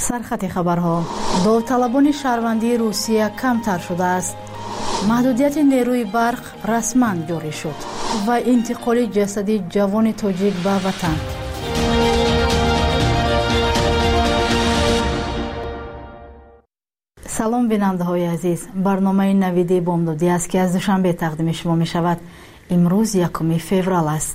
سرخط خبرها. داوطلبان شهروندی روسیه کمتر شده است. محدودیت نیروی برق رسما جاری شد و انتقال جسد جوان تاجیک به وطن. سلام بیننده های عزیز، برنامه نویدی بامدادی است که از دوشنبه تقدیم شما می شود. امروز 1 فوریه است.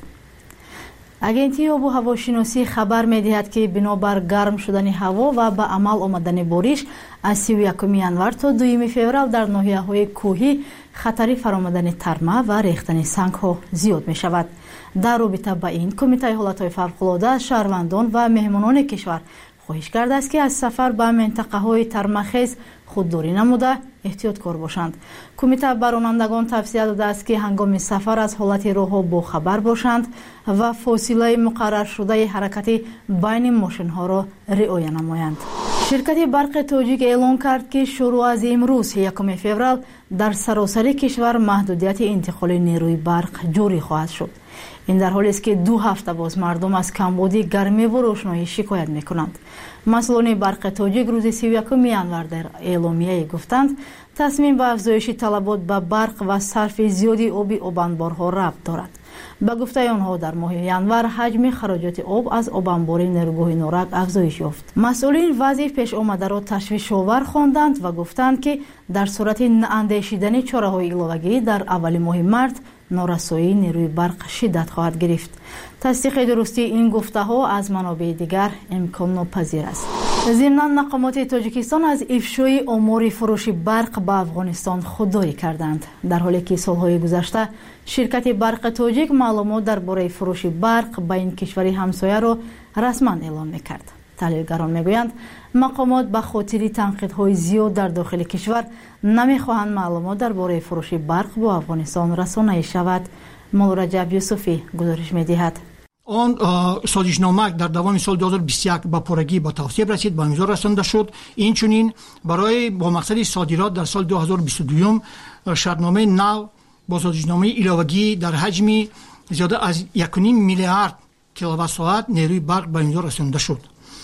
агентии обу ҳавошиносӣ хабар медиҳад ки бинобар гарм шудани ҳаво ва ба амал омадани бориш аз 31 январ то 2 феврал дар ноҳияҳои кӯҳӣ хатари фаромадани тарма ва рехтани сангҳо зиёд мешавад. дар робита ба ин кумитаи ҳолатҳои фавқулода аз шаҳрвандон ва меҳмонони кишвар хоҳиш кардааст ки аз сафар ба минтақаҳои тармахез худдорӣ намуда эҳтиёткор бошанд. кумита ба ронандагон тавсия додааст ки ҳангоми сафар аз ҳолати роҳҳо бохабар бошанд ва фосилаи муқарраршудаи ҳаракати байни мошинҳоро риоя намоянд. ширкати барқи тоҷик эълон кард ки шурӯъ аз имрӯз 1 феврал дар саросари кишвар маҳдудияти интиқоли нерӯи барқ ҷорӣ хоҳад шуд. ин дар ҳолест ки 2 ҳафта боз мардум аз камбуди гармиву рӯшноӣ шикоят мекунанд. масъулони барқи тоҷик рӯзи 31 январ дар эъломияе гуфтанд, тасмим ба афзоиши талабот ба барқ ва сарфи зиёди оби обанборҳо рабт дорад. ба гуфтаи онҳо дар моҳи январ ҳаҷми хароҷоти об аз обанбори нерӯгоҳи норак афзоиш ёфт. масъулин вазъи пешомадаро ташвишовар хонданд ва гуфтанд ки дар сурати наандешидани чораҳои иловагӣ дар аввали моҳи март норасоии нерӯи барқ шиддат хоҳад гирифт. тасдиқи дурустии ин гуфтаҳо аз манобеи дигар имконнопазир аст. зимнан мақомоти тоҷикистон аз ифшои омори фурӯши барқ ба афғонистон худдорӣ карданд. дар ҳоле ки солҳои гузашта ширкати барқи тоҷик маълумот дар бораи фурӯши барқ ба ин кишвари ҳамсояро расман эълон мекард. таҳлилгарон мегӯянд, мақомот ба хотири танқидҳои зиёд дар дохили кишвар намехоҳанд маълумот дар бораи фурӯши барқ бо афғонистон расонаӣ шавад. молураҷаб юсуфӣ гузориш медиҳад. он созишнома дар давоми соли 2021 ба порагӣ ба тавсиеб расид, ба имзо расонда шуд. инчунин барои бо мақсади содирот дар соли 2022 шартномаи нав бо созишномаи иловагӣ дар ҳаҷми зиёда аз 1.5 миллиард киловаттсоат нерӯи барқ ба имзо расонда шуд.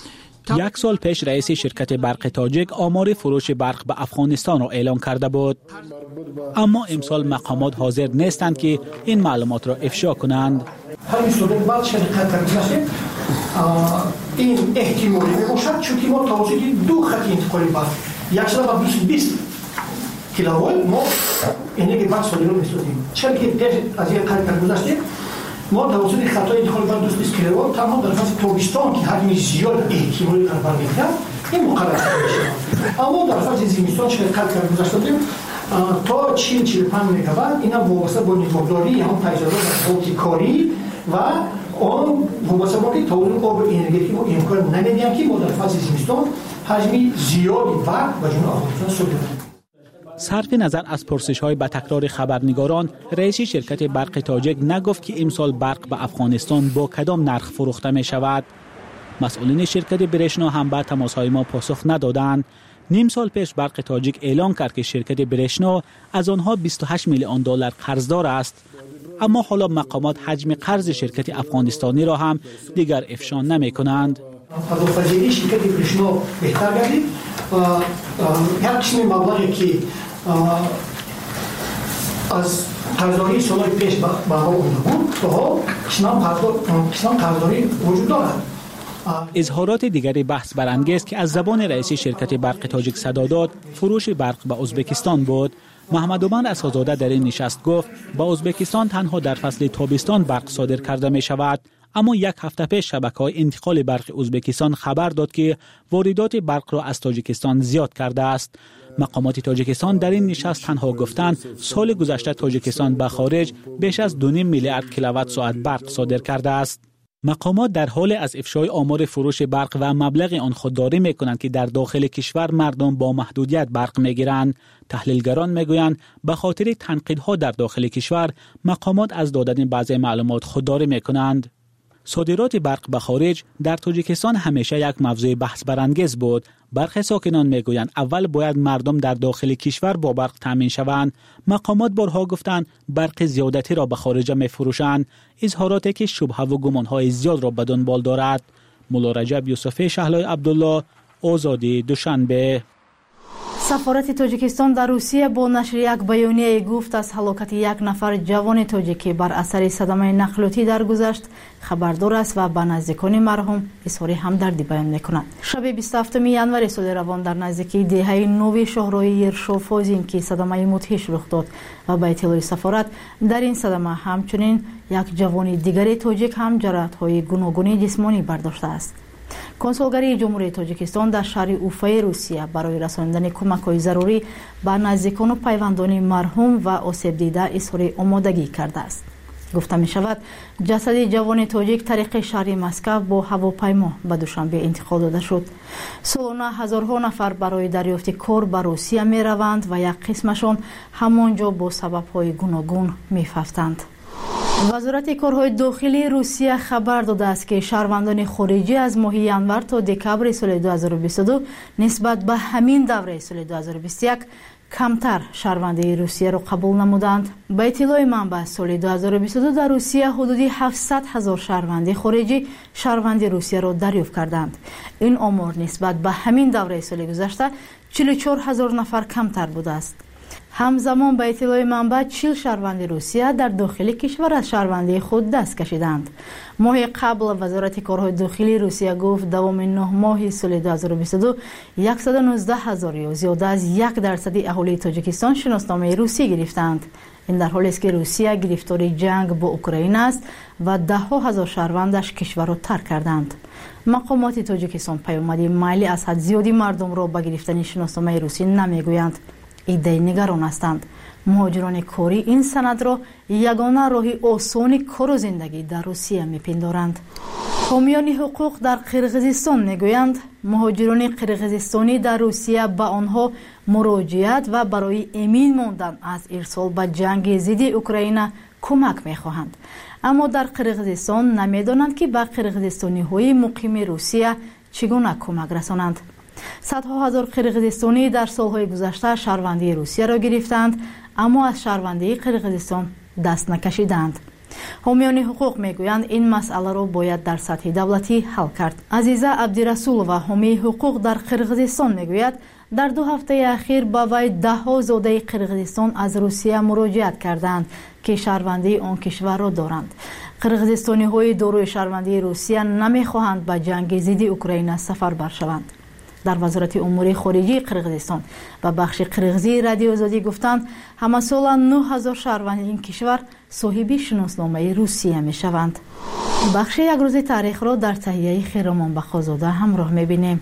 1 سال پیش رئیس شرکت برق تاجیک آمار فروش برق به افغانستان را اعلام کرده بود، اما امسال مقامات حاضر نیستند که این معلومات را افشا کنند. این احتمالی میباشد چون ما توسط 2 خط انتقال برق 120 کیلووات ما انرژی برق صادرات می‌سازیم. چرا که از این قرار گذشته ما توسط خطای انتقال برق 220 کیلووات تنها در فصل تابستان که حجم زیاد احتمالی قرار می‌گیرد این مقرر میشه. اما در فصل زمستان چه قرار گذاشته بودیم تا 40-45 مگاوات اینا وابسته با نگهداری هم تجهیزات صوتی کاری و آن وابسته با تولید آب انرژی و امکان نمیدیم که ما در فصل زمستان حجم زیادی برق به جمهوری افغانستان صادر صرف نظر از پرسش‌های با تکرار خبرنگاران، رئیس شرکت برق تاجیک نگفت که امسال برق به افغانستان با کدام نرخ فروخته می شود. مسئولین شرکت برشنا هم به تماس‌های ما پاسخ ندادند. نیم سال پیش برق تاجیک اعلام کرد که شرکت برشنا از آنها 28 میلیون دلار قرضدار است، اما حالا مقامات حجم قرض شرکت افغانستانی را هم دیگر افشا نمی‌کنند. پرداخت‌پذیری شرکت برشنا بهتر گردید و هر قسم مبلغی که از قرضداری سال‌های پیش به ما بود تا قسم قرضداری وجود دارد. اظهارات دیگری بحث برانگیز که از زبان رئیس شرکت برق تاجیک صدا داد فروش برق به ازبکستان بود. محمد عمر اسدزاده در این نشست گفت با ازبکستان تنها در فصل تابستان برق صادر کرده می شود، اما 1 هفته پیش شبکه‌های انتقال برق ازبکستان خبر داد که واردات برق را از تاجیکستان زیاد کرده است. مقامات تاجیکستان در این نشست تنها گفتند سال گذشته تاجیکستان به خارج بیش از 2.5 میلیارد کیلووات ساعت برق صادر کرده است. مقامات در حال از افشای آمار فروش برق و مبلغ آن خودداری می‌کنند که در داخل کشور مردم با محدودیت برق می‌گیرند. تحلیلگران می‌گویند به خاطر تنقیدها در داخل کشور مقامات از دادن بعضی معلومات خودداری می‌کنند. صادرات برق به خارج در تاجیکستان همیشه یک موضوع بحث برانگیز بود. برخی ساکنان میگویند اول باید مردم در داخل کشور با برق تامین شوند. مقامات بارها گفتند برق زیادتی را به خارج میفروشند، اظهاراتی که شبهه و گمانهای زیاد را به دنبال دارد. مولا رجب یوسفی شهلای عبدالله، آزادی دوشنبه. سفارت تاجیکستان در روسیه با نشر یک بیانیه گفت از هلاکت یک نفر جوان تاجیکی بر اثر صدمه نقلیاتی درگذشت خبردار است و به نزدیکان مرحوم اظهار همدردی بیان می‌کند. شب 27 ینور سال روان در نزدیکی دهه 9 شهرهای ارشافازین که صدمه مدهش رخ داد و به اطلاع سفارت در این صدمه همچنین یک جوان دیگری تاجیک هم جراحت‌های گوناگون جسمانی برداشته است. کنسولگری جمهوری تاجیکستان در شهر اوفای روسیه برای رساندن کمک‌های ضروری به نزدیکان و پیوندان مرحوم و آسیب دیده اظهار آمادگی کرده است. گفته می شود جسد جوان تاجیک طریق شهر مسکو با هواپیما به دوشنبه انتقال داده شد. سالانه هزارها نفر برای دریافت کار به روسیه می روند و یک قسمشان همانجا با سبب‌های گوناگون می ففتند. وزارت کارهای داخلی روسیه خبر داده است که شهروندان خارجی از ماه ینور تا دکبر سال 2022 نسبت به همین دوره سال 2021 کمتر شهروندی روسیه را قبول نمودند. به اطلاع منبع سال 2022 در روسیه حدود 700,000 شهروند خارجی شهروندی روسیه را دریافت کردند. این آمار نسبت به همین دوره سال گذشته 44,000 نفر کمتر بوده است. همزمان به اطلاع منبع 40 شهروند روسیه در داخل کشور از شهروندی خود دست کشیدند. ماه قبل وزارت کارهای داخلی روسیه گفت دوام 9 ماه سال 2022 119,000 یا زیاده از 1% اهالی تاجیکستان شناسنامه روسی گرفتند. این در حالی است که روسیه گرفتار جنگ با اوکراین است و ده‌ها هزار شهروندش کشور را ترک کردند. مقامات تاجیکستان پیامد میل از حد زیادی مردم را به گرفتن شناسنامه روسی نمیگویند. ایده نگران هستند. مهاجران کاری این سند را یگانه راه آسان کار و زندگی در روسیه میپندارند. حامیان حقوق در قرقیزستان میگویند مهاجران قرقیزستانی در روسیه به آنها مراجعت و برای امین ماندن از ارسال به جنگ ضد اوکراین کمک میخواهند، اما در قرقیزستان نمیدانند که به قرقیزستانی های مقیم روسیه چگونه کمک رسانند. صدها هزار قرقیزستانی در سالهای گذشته شهروندی روسیه را گرفتند اما از شهروندی قرقیزستان دست نکشیدند. حامیان حقوق میگویند این مسئله را باید در سطح دولتی حل کرد. عزیزه عبدالرسولова حامی حقوق در قرقیزستان میگوید در 2 هفته اخیر با وی 10 زاده قرقیزستان از روسیه مراجعت کردند که شهروندی آن کشور را دارند. قرقیزستانی های دارای شهروندی روسیه نمیخواهند به جنگ ضد اوکراین سفربر شوند. در وزارت امور خارجه قرقیزستان و بخش قرقیزی رادیو آزادی گفتند همه سال 9,000 شهروند این کشور صاحب شناسنامه روسیه می شوند. بخش یک روز تاریخ را در تهیه خیرمان بخازاده همراه می بینیم.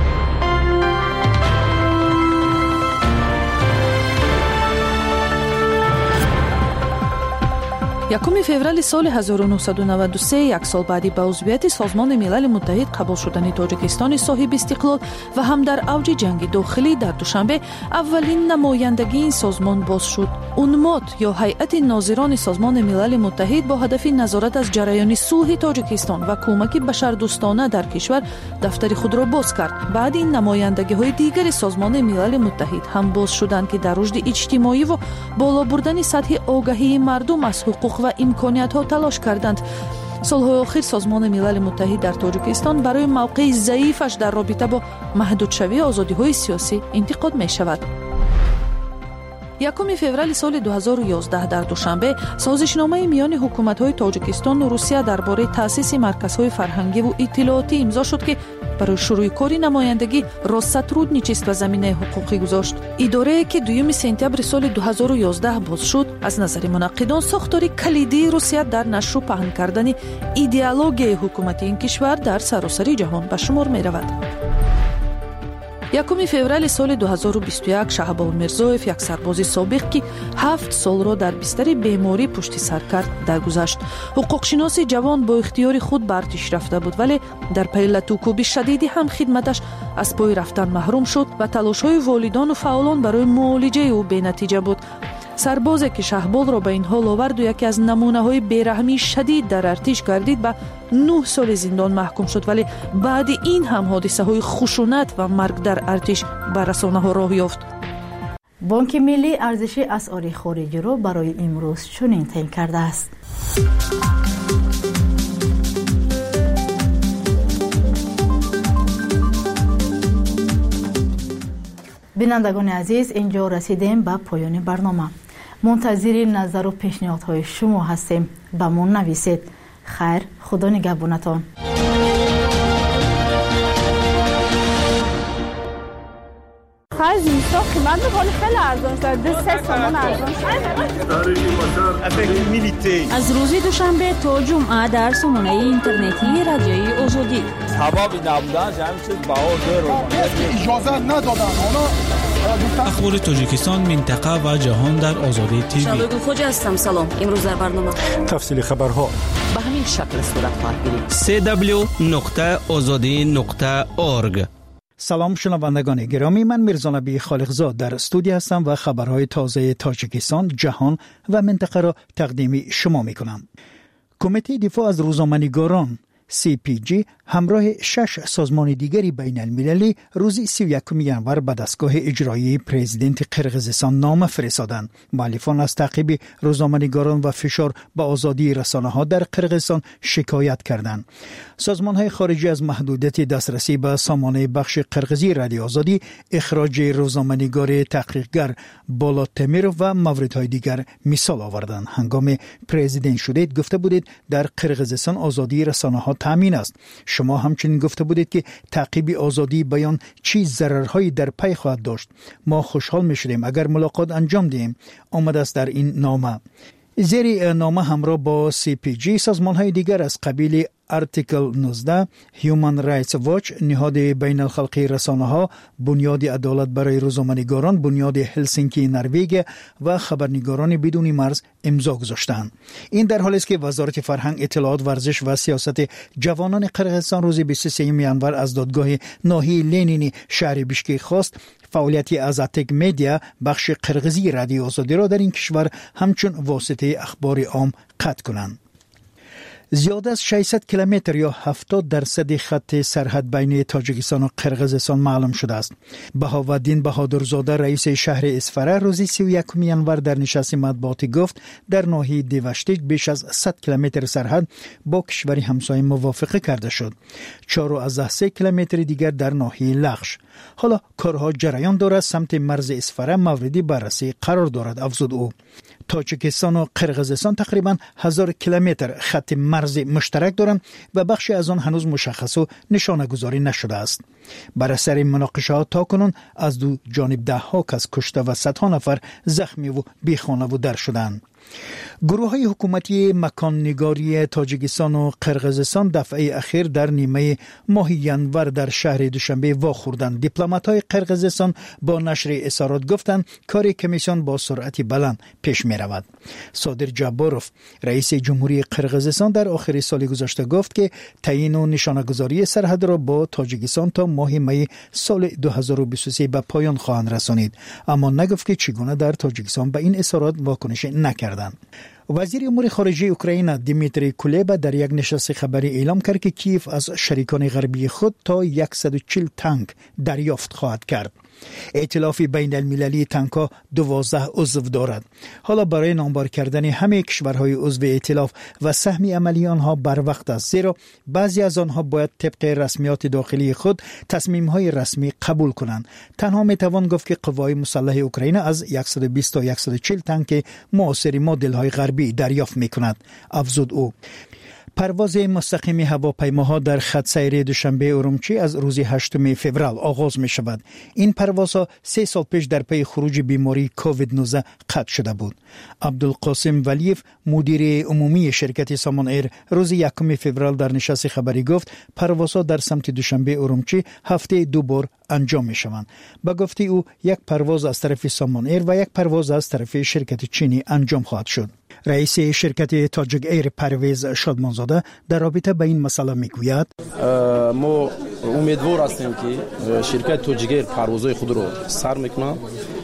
1 феврали соли 1993 як сол баъди ба узвияти созмони милали муттаҳид қабул шудани тоҷикистони соҳиби истиқлол ва ҳам дар авҷи ҷанги дохилӣ дар душанбе аввалин намояндагии ин созмон боз шуд. унмот ё ҳайати нозирони созмони милали муттаҳид бо ҳадафи назорат аз ҷараёни сулҳи тоҷикистон ва кӯмаки башардӯстона дар кишвар дафтари худро боз кард. баъди ин намояндагиҳои дигари созмони милали муттаҳид ҳам боз шуданд ки дар рушди иҷтимоиву боло бурдани сатҳи огаҳии мардум аз ҳуқуқ ва имкониятҳо талош карданд. солҳои охир созмони милали муттаҳид дар тоҷикистон барои мавқеи заифаш дар робита бо маҳдудшавии озодиҳои сиёсӣ интиқод мешавад. 1 феврали соли 2011 дар душанбе созишномаи миёни ҳукуматҳои тоҷикистону русия дар бораи таъсиси марказҳои фарҳангиву иттилоотӣ имзо шуд ки барои шурӯи кори намояндагӣ россотрудничество заминаи ҳуқуқӣ гузошт. идорае ки 2 сентябри соли 2011 боз шуд аз назари мунаққидон сохтори калидии русия дар нашру паҳн кардани идеологияи ҳукумати ин кишвар дар саросари ҷаҳон ба шумор меравад. 1 феврали соли 2021 Шаҳбол Мирзоев, як сарбози собиқ ки 7 солро дар бистари беморӣ пушти сар кард, даргузашт. ҳуқуқшиноси ҷавон бо ихтиёри худ ба артиш рафта буд, вале дар пайи латӯкӯби шадиди ҳамхидматаш аз пой рафтан маҳрум шуд ва талошҳои волидону фаъолон барои муолиҷаи ӯ бенатиҷа буд. сарбозе ки Шаҳболро ба ин ҳол оварду яке аз намунаҳои бераҳмии шадид дар артиш гардид ба 9 соли зиндон маҳкум шуд, вале баъди ин ҳам ҳодисаҳои хушунат ва марг дар артиш ба расонаҳо роҳ ёфт. бонки миллӣ арзиши асъори хориҷиро барои имрӯз чунин таъин кардааст. بینندگان عزیز، اینجا رسیدیم به پایان برنامه. منتظر نظر و پیشنهادهای شما هستیم. با ما نویسید. خیر، خدا نگهبانتان. خیلی زیستا قیمت میکنه، خیلی ارزان شده، 3 تومان ارزان شده. از روز دوشنبه تا جمعه در سامانه اینترنتی رادیوی آزادی. سبب نبودن همین چیز بهار اجازه ندادن. اخبار تاجیکستان، منطقه و جهان در آزادی تیوی. شادو خوجا هستم. سلام. امروز در برنامه تفصیل خبرها به همین شکل صورت خواهد گرفت. www.azadi.org. سلام شنوندگان گرامی، من میرزا نبی خالقزاد در استودیو هستم و خبرهای تازه تاجیکستان، جهان و منطقه را تقدیم شما میکنم. کمیته دفاع از روزنامه‌نگاران CPG همراه 6 سازمان دیگری بین المللی روز 31 ینور به دستگاه اجرایی پرزیدنت قرقیزستان نامه فرستادند. مؤلفان از تعقیب روزنامه‌نگاران و فشار به آزادی رسانه‌ها در قرقیزستان شکایت کردند. سازمان‌های خارجی از محدودیت دسترسی به سامانه بخش قرقیزی رادیو آزادی، اخراج روزنامه‌نگار تحقیقگر بالا تمیر و موردهای دیگر مثال آوردند. هنگام پرزیدنت شدید گفته بودید در قرقیزستان آزادی رسانه‌ها تامین است. شما همچنین گفته بودید که تعقیب آزادی بیان چه ضررهایی در پی خواهد داشت. ما خوشحال می‌شدیم اگر ملاقات انجام دهیم. آمده است در این نامه. زیر نامه همراه با CPG سازمان‌های دیگر از قبیل آرتیکل 19، هیومن رایتس واچ، نهاد بین الخلقی رسانه‌ها، بنیاد عدالت برای روزنامه‌نگاران، بنیاد هلسینکی نروژ و خبرنگاران بدون مرز امضا گذاشتند. این در حالی است که وزارت فرهنگ، اطلاعات، ورزش و سیاست جوانان قرقیزستان روز 23 ینور از دادگاه ناحیه لنینی شهر بیشکک خواست فعالیت ازاتک مدیا بخش قرقیزی رادیو آزادی را در این کشور همچون واسطه اخبار عام قطع کنند. زیاد از 600 کیلومتر یا 70% خط سرحد بین تاجیکستان و قرقیزستان معلوم شده است. بهاوالدین بهادرزاده رئیس شهر اسفره روز 31 ینور در نشست مطبوعاتی گفت در ناحیه دیوشتیک بیش از 100 کیلومتر سرحد با کشوری همسایه موافقه کرده شد. 4 کیلومتر دیگر در ناحیه لغش. حالا کارها جریان دارد، سمت مرز اسفره موردی بررسی قرار دارد، افزود او. تاجیکستان و قرقیزستان تقریباً 1000 کیلومتر خط مرز مشترک دارند و بخشی از آن هنوز مشخص و نشانه گذاری نشده است. بر اثر مناقشات تاکنون از دو جانب 10 کس کشته و صدها نفر زخمی و بیخانه و در شدند. گروه‌های حکومتی مکان‌نگاری تاجیکستان و قرقیزستان دفعه اخیر در نیمه ماه ینور در شهر دوشنبه واخوردند. دیپلمات‌های قرقیزستان با نشر اظهارات گفتند کار کمیسیون با سرعت بلند پیش می‌رود. صادر جباروف رئیس جمهوری قرقیزستان در آخر سال گذشته گفت که تعیین و نشانه‌گذاری سرحد را با تاجیکستان تا ماه می سال 2023 به پایان خواهند رسانید، اما نگفت که چگونه در تاجیکستان به این اظهارات واکنش نکردند. وزیر امور خارجه اوکراین دیمیتری کولبا در یک نشست خبری اعلام کرد که کیف از شریکان غربی خود تا 140 تانک دریافت خواهد کرد. ائتلاف بین المللی تانک‌ها 12 عضو دارد. حالا برای نامبر کردن همه کشورهای عضو ائتلاف و سهم عملی آنها بر وقت است، زیرا بعضی از آنها باید طبق رسمیات داخلی خود تصمیم‌های رسمی قبول کنند. تنها میتوان گفت که قوای مسلح اوکراین از 120 تا 140 تانک معاصر مدل‌های غربی دریافت می‌کند، افزود او. پرواز مستقیم هواپیماها در خط سیر دوشنبه ارومچی از روز 8 فوریه آغاز می شود. این پروازها 3 سال پیش در پی خروج بیماری کووید 19 قطع شده بود. عبدالقاسم ولیف مدیر عمومی شرکت سامان ایر روز 1 فوریه در نشست خبری گفت پروازها در سمت دوشنبه ارومچی هفته 2 بار انجام می شوند. با گفته او یک پرواز از طرف سامان ایر و یک پرواز از طرف شرکت چینی انجام خواهد شد. رئیس شرکت تاجیک ایر پرویز شادمانزاده در رابطه با این مسئله میگوید ما امیدوار هستیم که شرکت تاجیک ایر پروازهای خود را سر میکنه.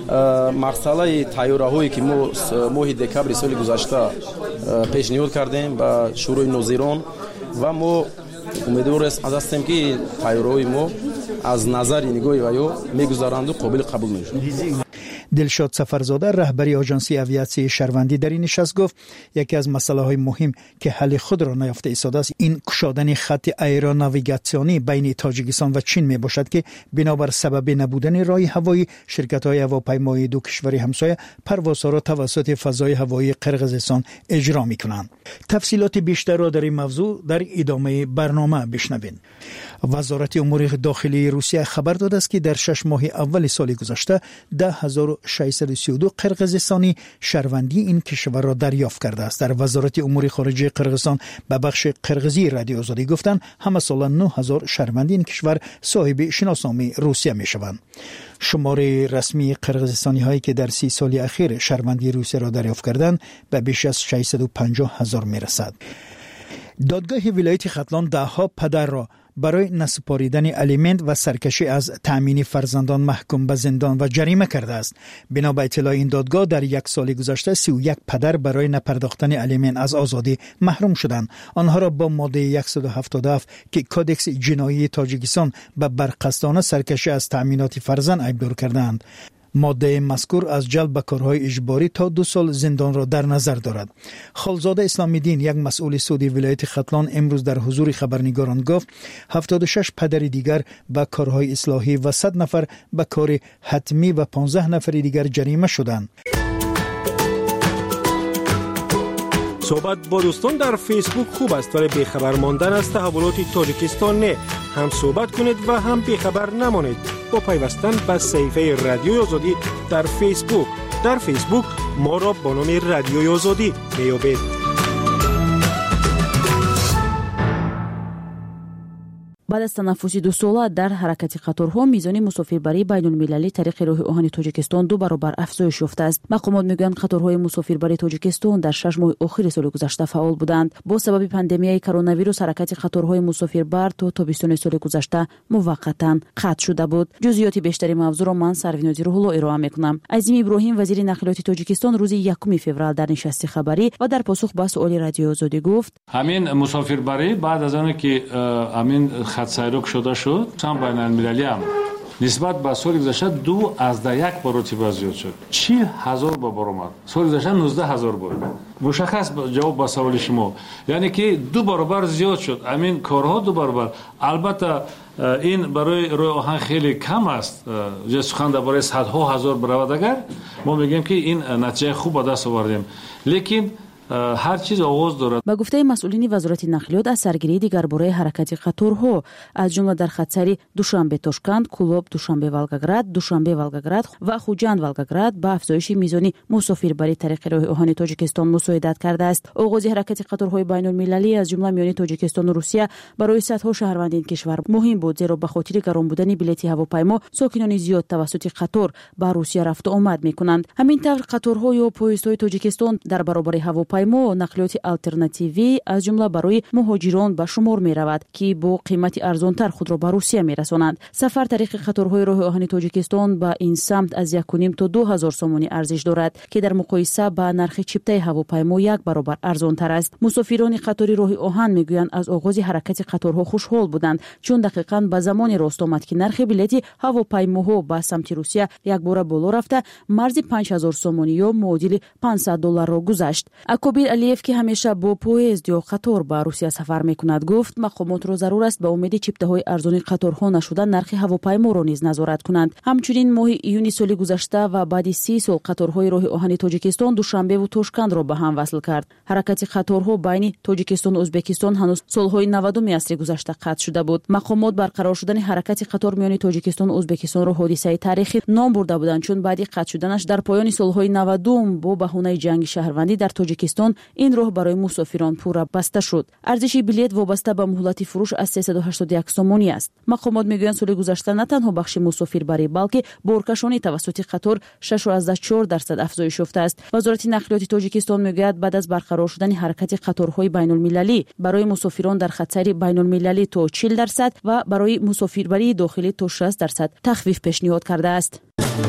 مسئله طیاره‌هایی که ما ماه دکبر سال گذشته پیشنهاد کردیم به شورای ناظران و ما امیدوار هستیم که طیاره‌های ما از نظر نگاه ویو میگذارند و قابل قبول میشن. دلشاد سفرزاده رهبری آژانسی آویاسیون شهروندی در این نشست گفت یکی از مسائل مهم که حل خود را نیافته ایستاده است این گشادن خط ایروناویگاسیونی بین تاجیکستان و چین می باشد که بنابر سبب نبودن راه هوایی شرکت‌های هواپیمایی دو کشور همسایه پروازها را توسط فضای هوایی قرقیزستان اجرا می‌کنند. تفصیلات بیشتر را در این موضوع در ادامه برنامه بشنوید. وزارت امور داخلی روسیه خبر داده است که در 6 ماه اول سال گذشته 10632 قرقیزستانی شهروندی این کشور را دریافت کرده است. در وزارت امور خارجه قرقیزستان به بخش قرقیزی رادیو آزادی گفتند همه سال 9000 شهروندی این کشور صاحب شناسنامه روسیه میشوند. شمار رسمی قرقیزستانی هایی که در 30 سال اخیر شهروندی روسیه را دریافت کردند به بیش از 650,000 میرسد. دادگاه ولایت ختلان دهها پدر را برای نسپاریدن الیمنت و سرکشی از تأمین فرزندان محکوم به زندان و جریمه کرده است. بنا به اطلاع این دادگاه در 1 سال گذشته 31 پدر برای نپرداختن الیمنت از آزادی محروم شدند. آنها را با ماده 177 که کدکس جنایی تاجیکستان به برقصدانه سرکشی از تأمینات فرزند ایبدار کردند. ماده مذکور از جلب به کارهای اجباری تا 2 سال زندان را در نظر دارد. خالزاده اسلامی دین یک مسئول سودی ولایت ختلان امروز در حضور خبرنگاران گفت 76 پدر دیگر به کارهای اصلاحی و 100 نفر به کار حتمی و 15 نفر دیگر جریمه شدند. صحبت با دوستان در فیسبوک خوب است ولی بیخبر ماندن از تحولات تاجیکستان نه. هم صحبت کنید و هم بیخبر نمانید با پیوستن به صفحه رادیوی آزادی در فیسبوک. در فیسبوک ما را با نام رادیوی آزادی میابید. بعد از تنفسی 2 ساله در حرکت قطارها میزان مسافربری بین المللی طریق راه آهن تاجیکستان 2 برابر افزایش یافته است. مقامات میگویند قطارهای مسافربری تاجیکستان در 6 ماه آخر سال گذشته فعال بودند. با سبب پاندمیای کرونا ویروس حرکت قطارهای مسافربر تا تابستان سال گذشته موقتا قطع شده بود. جزئیات بیشتری موضوع را من سروینازی روح‌الله ارائه میکنم. عظیم ابراهیم وزیر نقلیات تاجیکستان روز 1 فوریه در نشست خبری و در پاسخ به سوال رادیو آزادی گفت همین مسافربری بعد از آن که همین خط سیرک شده شد چند بین المللی هم نسبت به سال گذشته 2.1 مرتبه زیاد شد. 40,000 بار آمد. سال گذشته 19,000 بود. مشخص جواب به سوال شما یعنی که 2 برابر زیاد شد. همین کارها 2 برابر. البته این برای راه آهن خیلی کم است. جز سخن درباره صدها هزار برآورد ما میگیم که این نتیجه خوب به دست آوردیم. لیکن هر چیز آغاز دارد. با گفته مسئولین وزارت نقلیات از سرگیری دیگر برای حرکت قطارها از جمله در خطسری دوشنبه تاشکند، کلوب دوشنبه ولگگراد، دوشنبه ولگگراد و خوجند ولگگراد به افزایش میزان مسافربری طریق راه آهن تاجیکستان مساعدت کرده است. آغاز حرکت قطارهای بین المللی از جمله میان تاجیکستان و روسیه برای صدها شهروند این کشور مهم بود زیرا به خاطر گران بودن بلیط هواپیما ساکنان زیاد توسط قطار به روسیه رفت و آمد میکنند. همین طور قطارها یا پویزهای تاجیکستان در برابر هواپیما و نقلیات آلترناتیوی از جمله برای مهاجران به شمار می رود که با قیمت ارزانتر خود را به روسیه می رسانند. سفر طریق قطارهای راه آهن تاجیکستان به این سمت از 1.5 تا 2,000 سومانی ارزش دارد که در مقایسه با نرخ چپتای هواپیما 1 برابر ارزانتر است. مسافران قطار راه آهن میگویند از آغاز حرکت قطارها خوشحال بودند چون دقیقاً به زمان راست آمد که نرخ بلیط هواپیماها به سمت روسیه یک بار بالا رفته مرز 5,000 سومانی یا معادل $500 را گذشت. کبیر علیف که همیشه با پویزد یا قطار به روسیه سفر میکند گفت مقامات را ضرور است به امید چپته‌های ارزان قطارها نشدن نرخ هواپیما را نیز نظارت کنند. همچنین ماه ایون سال گذشته و بعد 30 سال قطارهای راه آهن تاجیکستان دوشنبه و تاشکند را به هم وصل کرد. حرکت قطارها بین تاجیکستان و ازبکستان هنوز سالهای 90 عصر گذشته قطع شده بود. مقامات برقرار شدن حرکت قطار میان تاجیکستان و ازبکستان را حادثه تاریخی نام برده بودند چون بعد قطع شدنش در پایان سالهای 90 با بهانه جنگ شهروندی در تاجیکستان این راه برای مسافران پورا بسته شد. ارزش بلیط وابسته به مهلت فروش از 381 سومانی است. مقامات میگویند سال گذشته نه تنها بخش مسافربری بلکه بارکشانی توسط قطار 6.4% افزایش یافته است. وزارت نقلیات تاجیکستان میگوید بعد از برقرار شدن حرکت قطارهای بین المللی برای مسافران در خطسری بین المللی تا 40% و برای مسافربری داخلی تا 60% تخفیف پیشنهاد کرده است.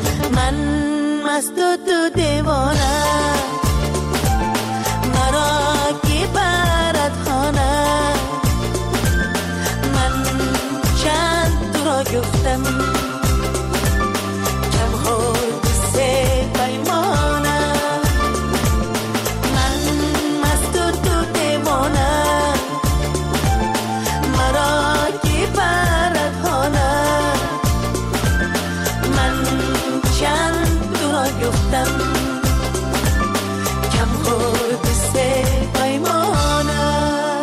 من مست و دیوانه گفتم کم ها گفتم کم خورد سه پیمانه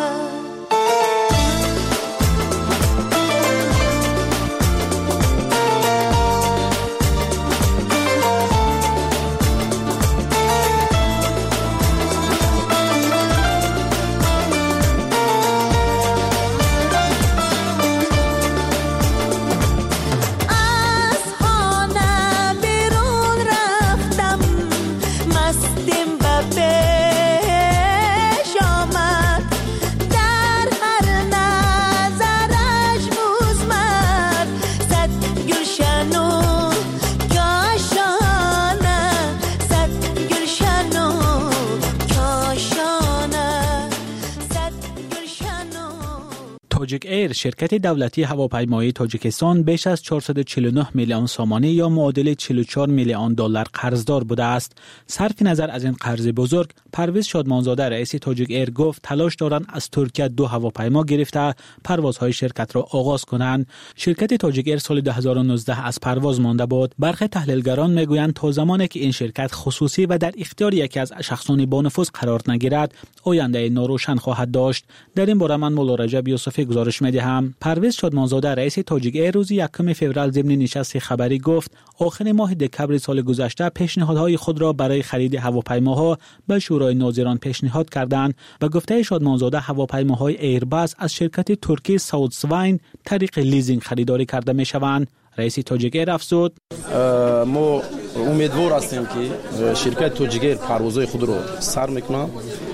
تاجیک ایر شرکت دولتی هواپیمایی تاجیکستان بیش از 449 میلیون سامانه یا معادل 44 میلیون دلار قرضدار بوده است. صرف نظر از این قرض بزرگ، پرویز شادمانزاده رئیس تاجیک ایر گفت تلاش دارند از ترکیه 2 هواپیما گرفته پروازهای شرکت را آغاز کنند. شرکت تاجیک ایر سال 2019 از پرواز مانده بود. برخی تحلیلگران میگویند تا زمانی که این شرکت خصوصی و در اختیار یکی از شخصان با نفوذ قرار نگیرد، آینده ناروشن خواهد داشت. در این باره من مولا رجب یوسفی گزارش می‌دهم. پرویز شادمانزاده رئیس تاجیک ایر روز 1 فوریه ضمن نشست خبری گفت آخر ماه دکمبر سال گذشته پیشنهادهای خود را برای خرید هواپیماها به شورای ناظران پیشنهاد کردند. به گفته شادمانزاده هواپیماهای ایرباس از شرکت ترکی ساوتسواین طریق لیزینگ خریداری کرده می‌شوند. رئیس تاجیک ایر افزود ما امیدوار هستیم که شرکت تاجیک ایر پروازهای خود را سر میکنه.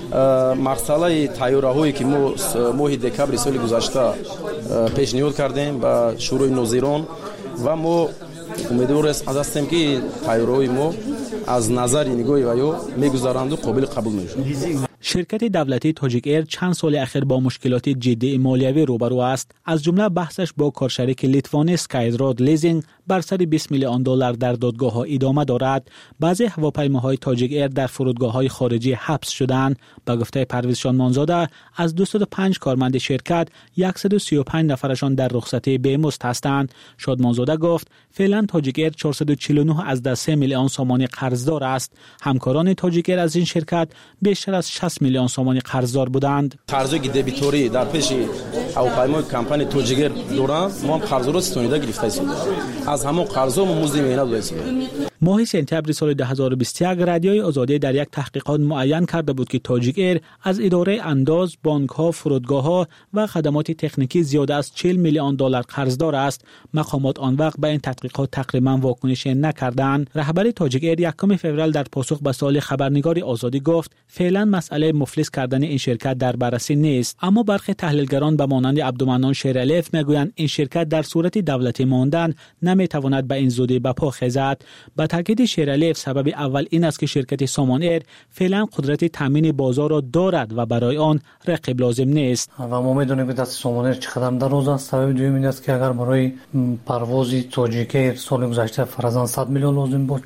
مرحله تیاراهایی که ما ماه دکمبر سال گذشته پیشنهاد کردیم به شورای ناظران و ما امیدوار هستیم که تیاراهای ما از نظر نگاه ویو میگذارند و قابل قبول میشوند. شرکت دولتی تاجیک ایر چند سال اخیر با مشکلات جدی مالیوی روبرو است. از جمله بحثش با کارشریک لیتوانی سکایراد لیزینگ بر سر 20 میلیون دلار در دادگاه‌ها ادامه دارد. بعضی هواپیماهای تاجیک ایر در فرودگاه‌های خارجی حبس شدند. به گفته پرویز شادمانزاده از 205 کارمند شرکت 135 نفرشان در رخصتی بیمزد هستند. شادمانزاده گفت فعلا تاجیک ایر 449 از 3 میلیون سامانه قرضدار است. همکاران تاجیک ایر از این شرکت بیشتر از 60 میلیون سامانه قرضدار بودند. قرضی دبیتوری در پیش هواپیمای کمپانی تاجیک ایر دارند. ما هم قرض را ستونیده گرفته ایم. از همون قرضا ما مزد مینا دادیم. ماه سپتامبر سال 2021 رادیوی آزادی در یک تحقیقات معین کرده بود که تاجیک ایر از اداره انداز، بانک‌ها، فرودگاه‌ها و خدمات تکنیکی زیاده از 40 میلیون دلار قرضدار است. مقامات آن وقت به این تحقیقات تقریبا واکنش نکردند. رهبر تاجیک ایر 1 فوریه در پاسخ به سوال خبرنگار آزادی گفت فعلا مسئله مفلس کردن این شرکت در بررسی نیست. اما برخی تحلیلگران به مانند عبدالمنان شیرعلیف میگویند این شرکت در صورت دولتی ماندن نمیتواند به این زودی به پا خیزد. با تاکید شیرعلیف سبب اول این است که شرکت سامان ایر فعلا قدرت تامین بازار را دارد و برای آن رقیب لازم نیست. و ما میدونیم که دست سامان ایر چقدر دراز است. سبب دوم این است که اگر برای پرواز تاجیک ایر سال گذشته فرضاً 100 میلیون لازم بود،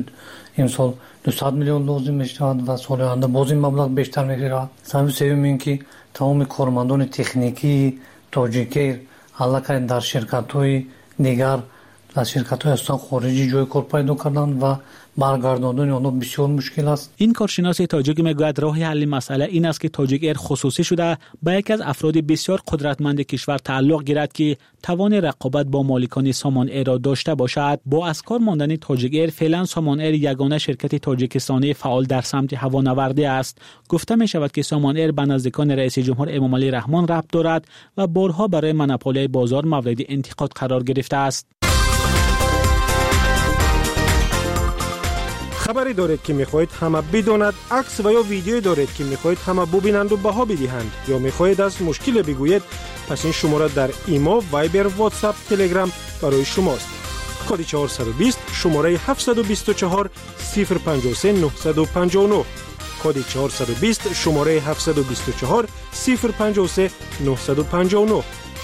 این سال 200 میلیون لازم میشود و سال آینده باز این مبلغ بیشتر میگیرد. سبب سوم این که تمام کارمندان تکنیکی تاجیک ایر علاقه در شرکت‌های دیگر از شرکت‌های خارجی جای کار پیدا کردند و برگرداندن آنها بسیار مشکل است. این کارشناس تاجیک میگوید راه حل مسئله این است که تاجیک ایر خصوصی شده به یکی از افراد بسیار قدرتمند کشور تعلق گیرد که توان رقابت با مالکان سامان ایر را داشته باشد. با از کار ماندن تاجیک ایر فعلا سامان ایر یگانه شرکت تاجیکستانی فعال در سمت هوانوردی است. گفته می شود که سامان ایر به نزدیکان رئیس جمهور امامعلی رحمان ربط دارد و بارها برای مونوپولی بازار مورد انتقاد قرار گرفته است. خبری دارید که میخواهید همه بداند، عکس و یا ویدیویی دارید که میخواهید همه ببینند و بها بدهند یا میخواهید از مشکل بگویید، پس این شماره در ایما، وایبر، واتساپ، تلگرام برای شماست. کد 420 شماره 724 053 959 کد 420 شماره 724 053 959.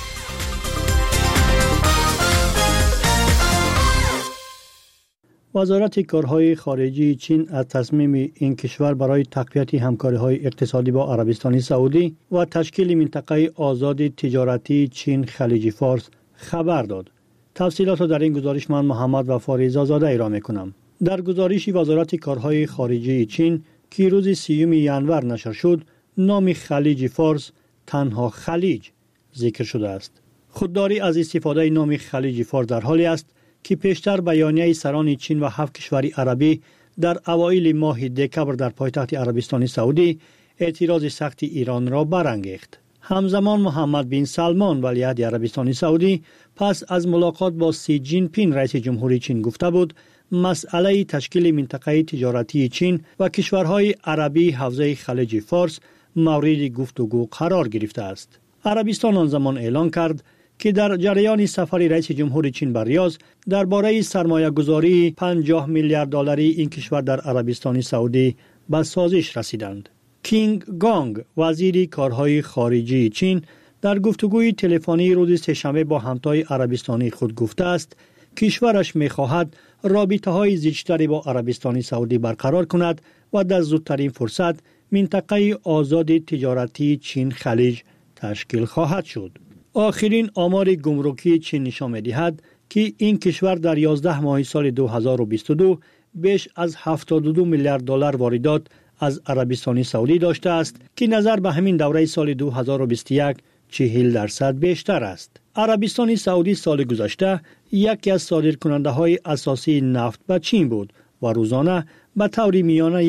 وزارت کارهای خارجی چین از تصمیم این کشور برای تقویت همکاری‌های اقتصادی با عربستان سعودی و تشکیل منطقه آزاد تجارتی چین خلیج فارس خبر داد. تفصیلات را در این گزارش من محمد وفاری زاده ارائه می‌کنم. در گزارش وزارت کارهای خارجه چین که روز 30 ژانویه نشر شد، نام خلیج فارس تنها خلیج ذکر شده است. خودداری از استفاده نام خلیج فارس در حالی است که پیشتر بیانیه سران چین و 7 کشور عربی در اوایل ماه دکمبر در پایتخت عربستان سعودی اعتراض سخت ایران را برانگیخت. همزمان محمد بن سلمان ولیعهد عربستان سعودی پس از ملاقات با سی جین پین رئیس جمهوری چین گفته بود مسئله تشکیل منطقه تجارتی چین و کشورهای عربی حوزه خلیج فارس مورد گفتگو قرار گرفته است. عربستان آن زمان اعلان کرد که در جریان سفر رئیس جمهور چین به ریاض درباره سرمایه گذاری 50 میلیارد دلاری این کشور در عربستان سعودی به سازش رسیدند. کینگ گانگ وزیر کارهای خارجه چین در گفتگوی تلفنی روز سه‌شنبه با همتای عربستانی خود گفته است کشورش می‌خواهد رابطه‌های زیستری با عربستان سعودی برقرار کند و در زودترین فرصت منطقه آزاد تجارتی چین خلیج تشکیل خواهد شد. آخرین آمار گمرکی چین نشان می‌دهد که این کشور در 11 ماه سال 2022 بیش از 72 میلیارد دلار واردات از عربستان سعودی داشته است که نظر به همین دوره سال 2021 40% بیشتر است. عربستان سعودی سال گذشته یکی از صادرکننده‌های اساسی نفت به چین بود و روزانه به طور میانه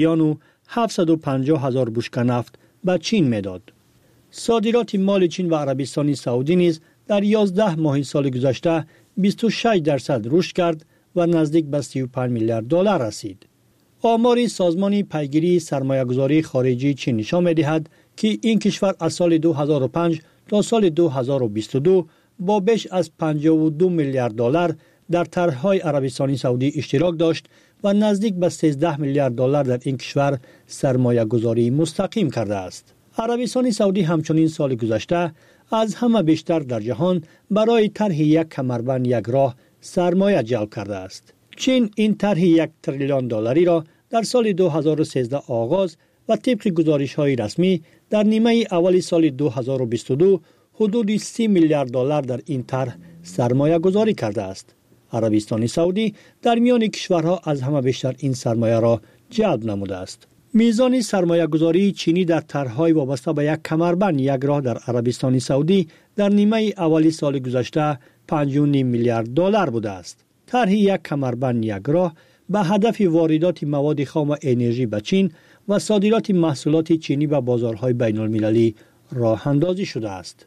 1,750,000 بشکه نفت به چین میداد. صادرات مال چین و عربستان سعودی نیز در 11 ماه سال گذشته 26% رشد کرد و نزدیک به 35 میلیارد دلار رسید. آمار سازمان پیگیری سرمایه‌گذاری خارجی چین نشان می‌دهد که این کشور از سال 2005 تا سال 2022 با بیش از 52 میلیارد دلار در طرح‌های عربستان سعودی اشتراک داشت و نزدیک به 13 میلیارد دلار در این کشور سرمایه‌گذاری مستقیم کرده است. عربستان سعودی همچنین سال گذشته از همه بیشتر در جهان برای طرح یک کمربند یک راه سرمایه جلب کرده است. چین این طرح 1 تریلیون دلاری را در سال 2013 آغاز و طبق گزارش‌های رسمی در نیمه اول سال 2022 حدود 30 میلیارد دلار در این طرح سرمایه گذاری کرده است. عربستان سعودی در میان کشورها از همه بیشتر این سرمایه را جلب نموده است. میزان سرمایه گذاری چینی در طرح‌های وابسته به یک کمربند یک راه در عربستان سعودی در نیمه اول سال گذشته 5.5 میلیارد دلار بوده است. طرح 1 کمربند یک راه به هدف واردات مواد خام و انرژی به چین و صادرات محصولات چینی به بازارهای بین المللی راه اندازی شده است.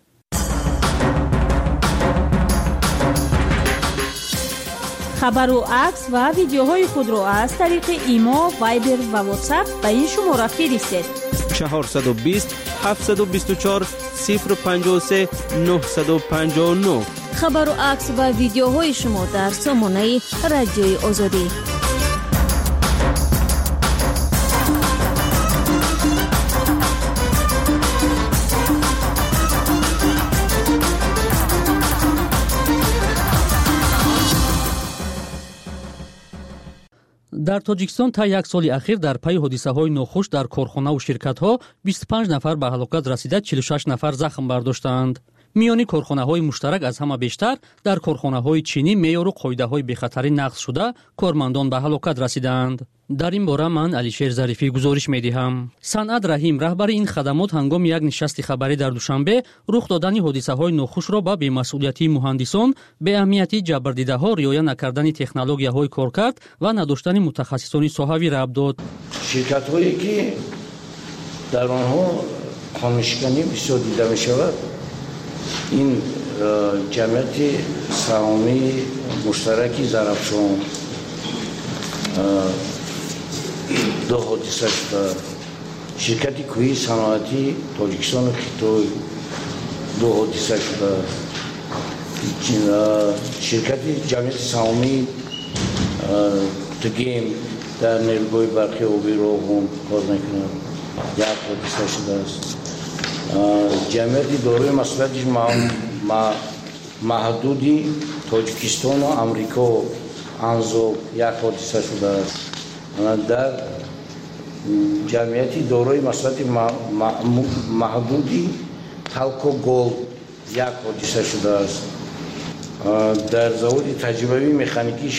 خبر و عکس و ویدیوهای خود را از طریق ایما، وایبر و واتساپ به این شماره فرستید. 420 724 053 959. خبر و عکس و ویدیوهای شما در سامانه رادیوی آزادی. در تاجیکستان تا یک سال اخیر در پی حادثه‌های ناخوش در کارخانه و شرکت‌ها 25 نفر به هلاکت رسیده، 46 نفر زخم برداشتند. میانی کارخانه‌های مشترک از همه بیشتر در کارخانه‌های چینی معیار و قاعده‌های بی‌خطری نقض شده، کارمندان به هلاکت رسیدند. در این باره من علیشیر ظریفی گزارش می‌دهم. صنعت رحیم رهبر این خدمات هنگام یک نشست خبری در دوشنبه رخ دادن حادثه‌های ناخوش را به بی‌مسئولیتی مهندسان، به اهمیتی جبردیده‌ها، رعایت نکردن تکنولوژی‌های کارکرد و نداشتن متخصصان صحوی ربط داد. شرکت‌هایی که در آنها خامشکنی بسیار دیده می‌شود، این جمعیت سهامی مشترکی زرافشان دو حادثه شده. شرکت کوهی صنعتی تاجیکستان خیتوی دو حادثه شده. شرکت جمعیت سهامی تگیم در نیروگاه برقی آبی رو هم کار میکنه، یک حادثه شده است. جمعیت داروی مسئولیتش محدودی تاجیکستان و امریکا و انزو یک حادثه شده است. در جمعیت داروی مسئولیت محدودی تلکو گولد یک حادثه شده است. در زواد تجربی مکانیکی